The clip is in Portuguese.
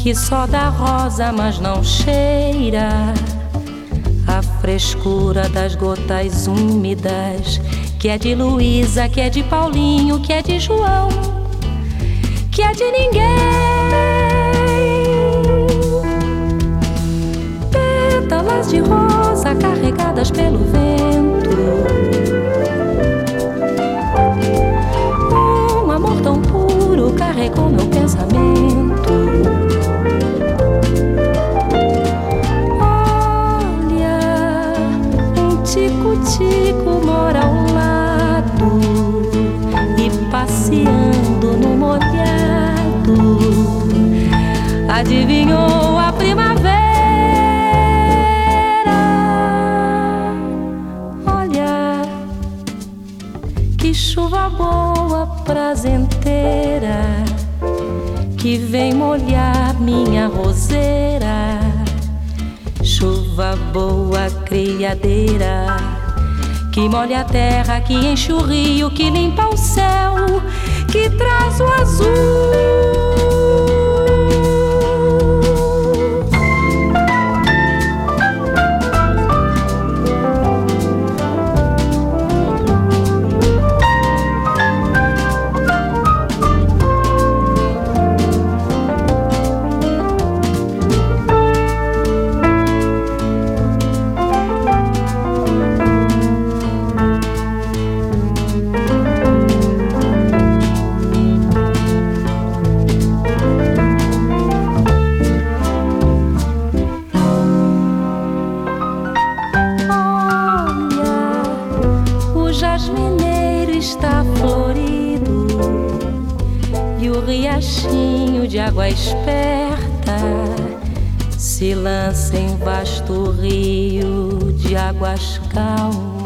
que só dá rosa, mas não cheira a frescura das gotas úmidas, que é de Luísa, que é de Paulinho, que é de João, que é de ninguém. Pétalas de rosa carregadas pelo vento, um amor tão puro carregou meu pensamento. Tico-tico mora ao lado e passeando no molhado adivinhou a primavera. Olha que chuva boa, prazenteira, que vem molhar minha roseira. Chuva boa, criadeira, que molha a terra, que enche o rio, que limpa o céu, que traz o azul. Está florido e o riachinho de água esperta se lança em vasto rio de águas calmas.